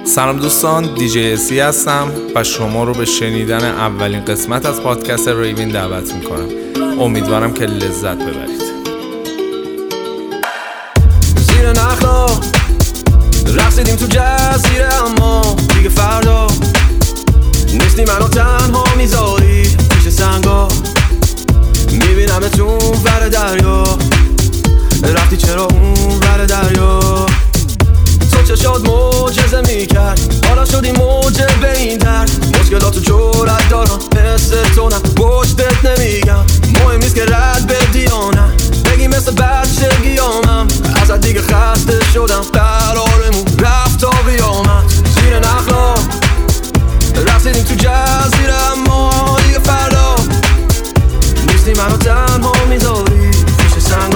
سلام دوستان، دیجی اسی هستم و شما رو به شنیدن اولین قسمت از پادکست ریوین دعوت میکنم. امیدوارم که لذت ببرید. زیر نخلا رقصیدیم تو جزیره، اما دیگه فردا نیستی منو تنها میذاری پیش سنگا. میبینمتون ور دریا، رفتی چرا اون ور دریا؟ تو چشات معجزه میکرد، حالا شدی موجه به این درد. مشکلاتو جرأت دارم، مثل تو نه پشتت نمیگم. مهم نیست که رد بدی یا نه، بگی مثل بچگیامم. ازت دیگه خسته شدم، قرارمون رفت تا قیامت. زیر نخلا رقصیدیم تو جزیره، اما دیگه فردا نیستی منو تنها میذاری پیش سنگ.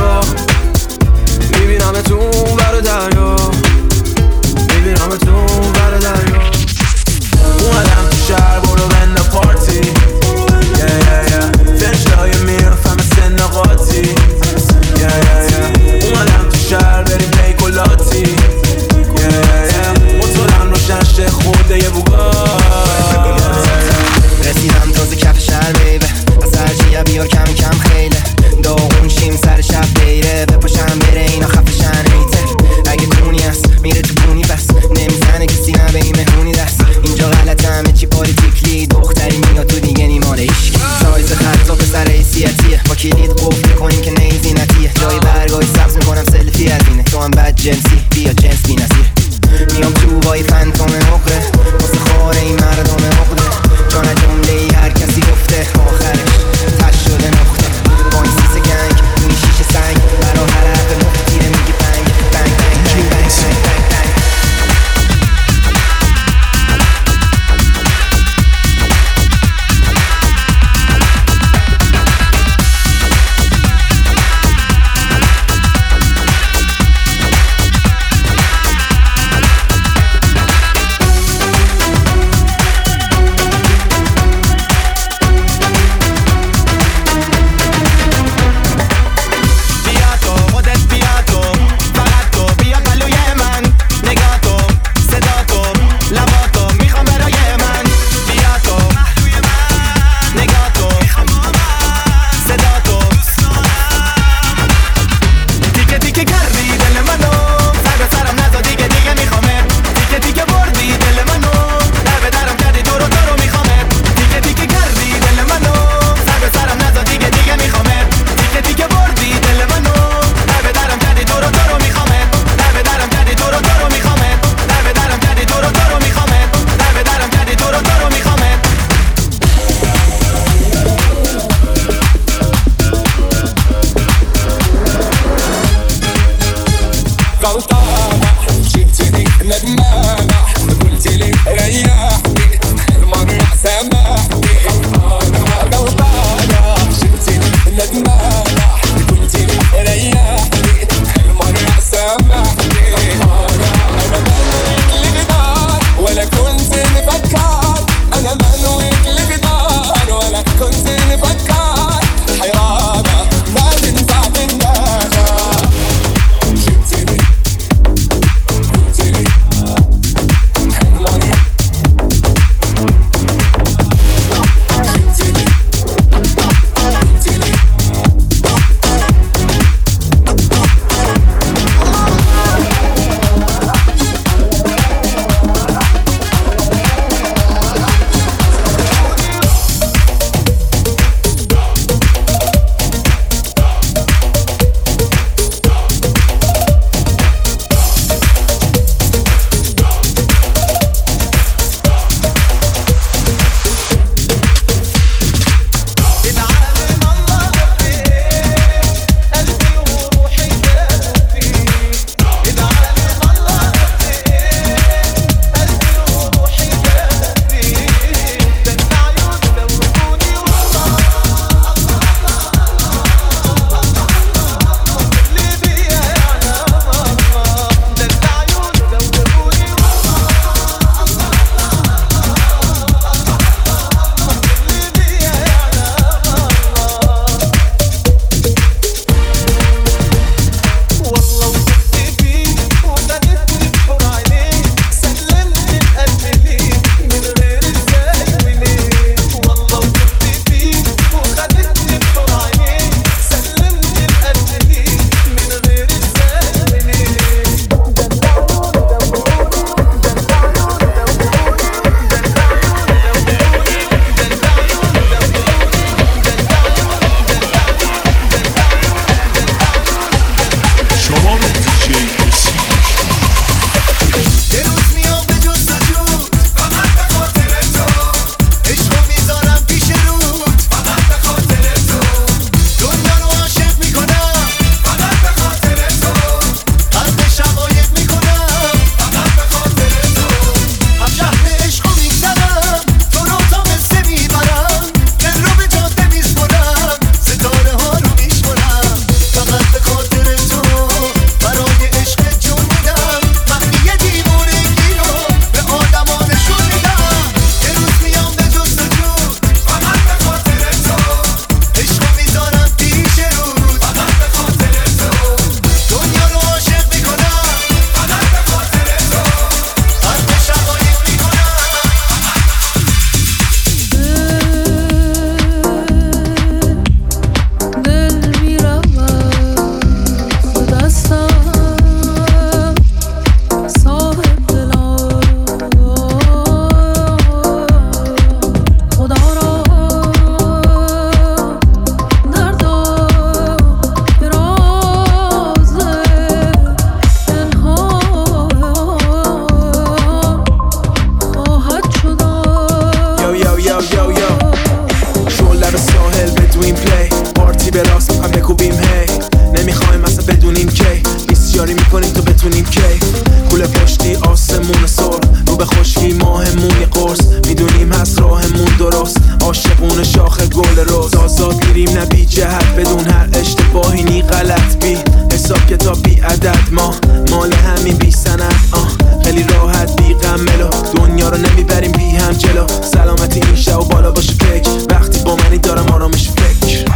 کتاب بی عدد، ما مال همین بی سند. خیلی راحت بی غملو دنیا رو نمیبریم بی هم جلو. سلامتی این شب و بالا باشه فکر، وقتی با منی دارم آرامش فکر.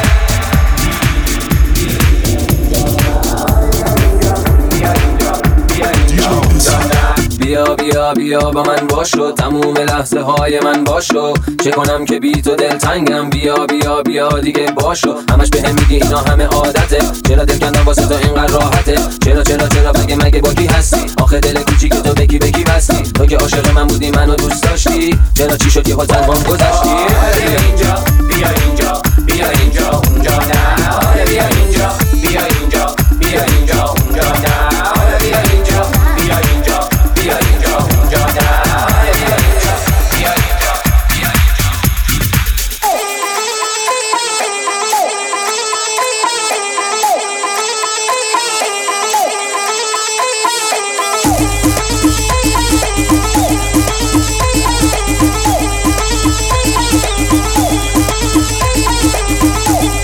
بیا بیا بیا با من باشو، تموم لحظه های من باشو. چه کنم که بی تو دل تنگم، بیا بیا بیا دیگه باشو. همش بهم میگی اینا همه عادته، چرا دل کندم واسه تو اینقدر راحته؟ چرا مگه با کی هستی؟ آخه دل کوچیک تو به کی بستی؟ تو که عاشق من بودی منو دوست داشتی، چرا چی شد یهو تنهام گذشتی؟ بیا اینجا بیا اینجا بیا اینجا اونجا نه، بیا اینجا بیا اینجا بیا اینجا اونجا نه، بیا اینجا بیا اینجا بیا اینجا اونجا نه، بیا اینجا بیا اینجا بیا اینجا.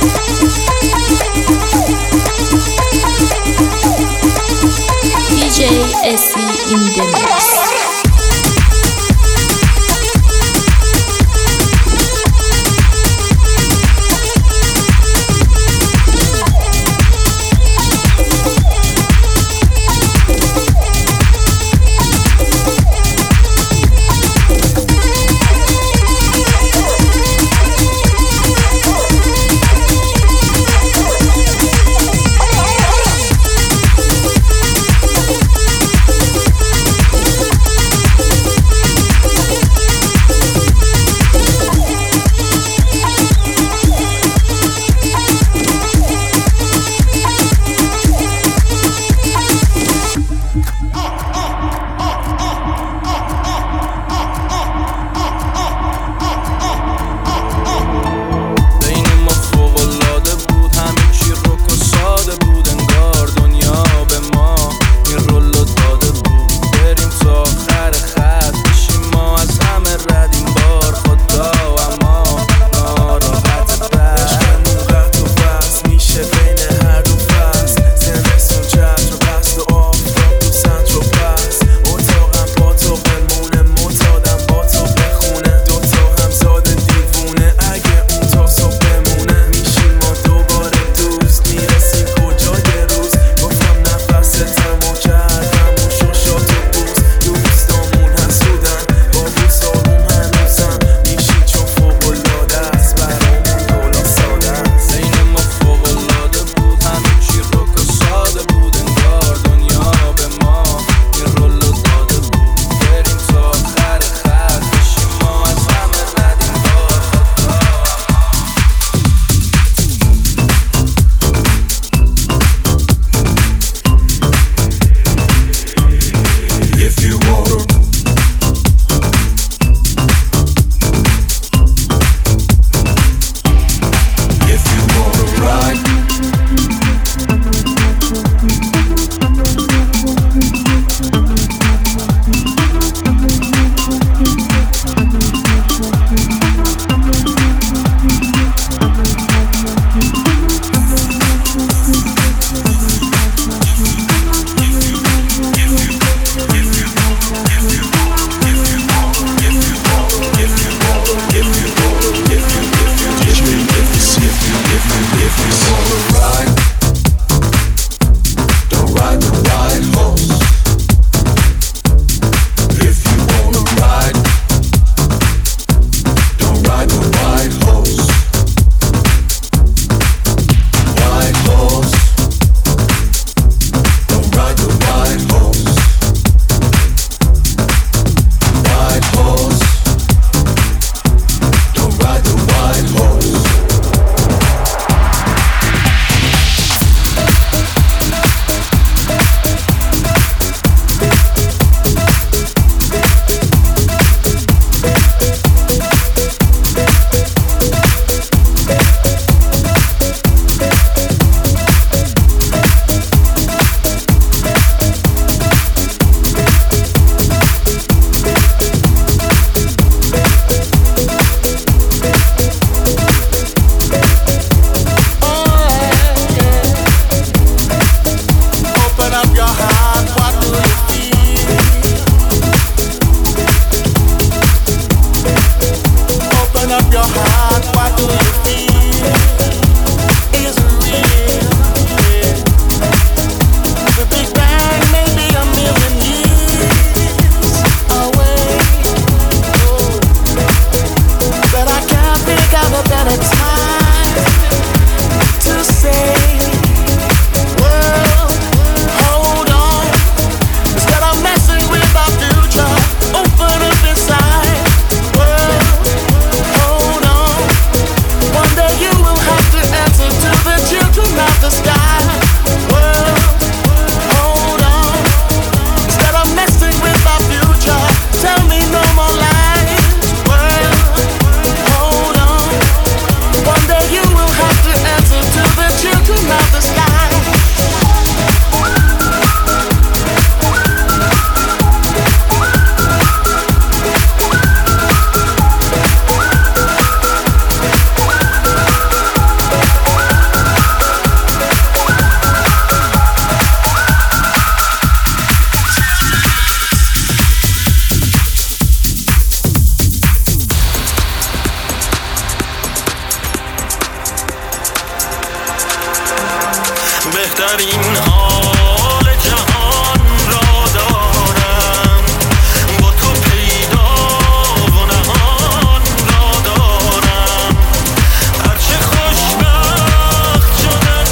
بهترین حال جهان را دارم، با تو پیدا و نهان را دارم. هرچه خوشبخت شدن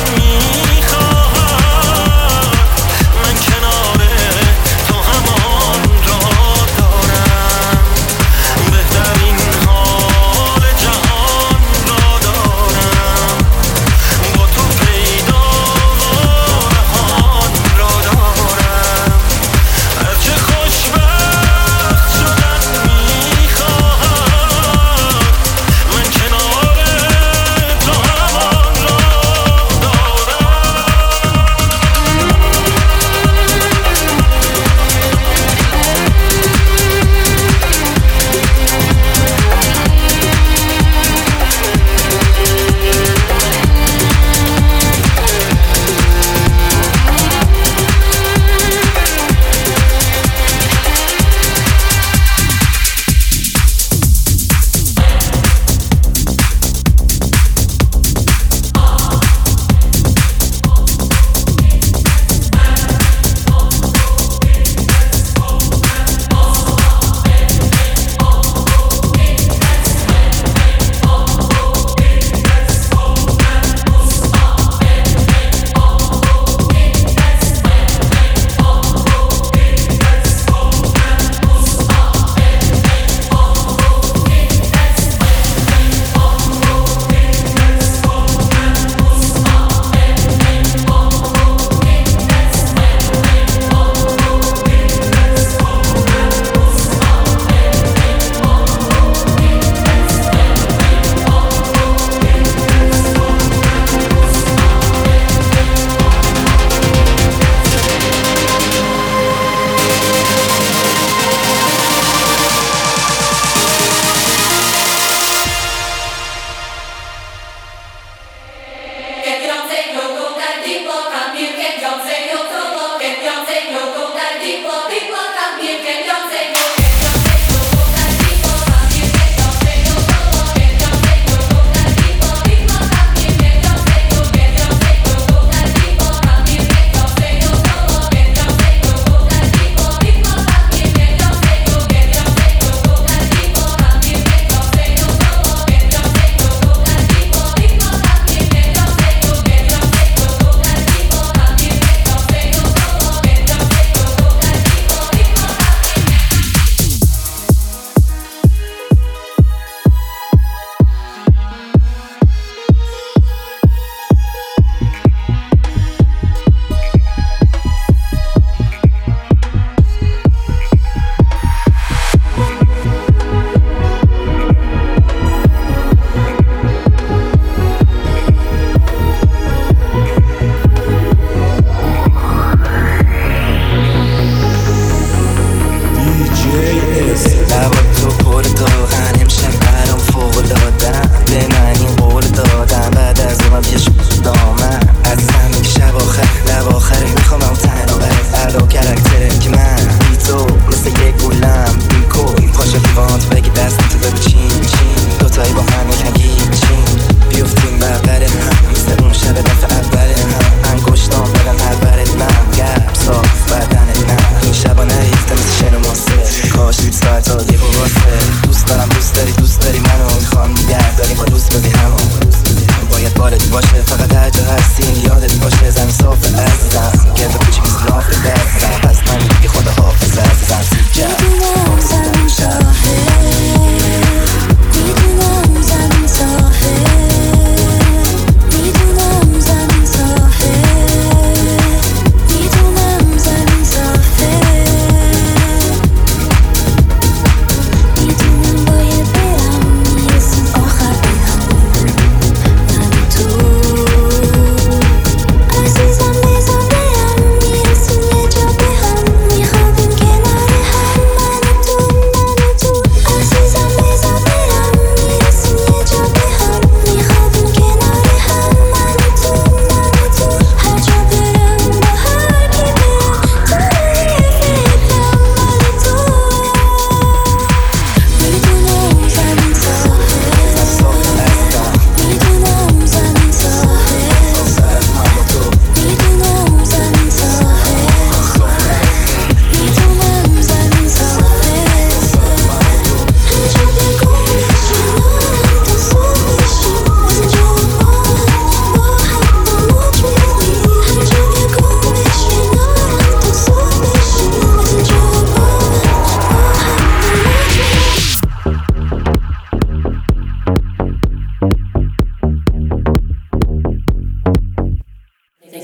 میخواهد، من کنار تو همان را دارم. بهترین حال جهان را دارم، با تو پیدا و نهان را دارم.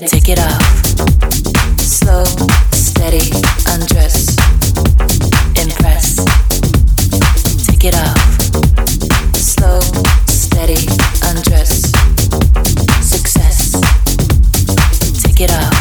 Take it off. Slow, steady, undress. Impress. Take it off. Slow, steady, undress. Success. Take it off.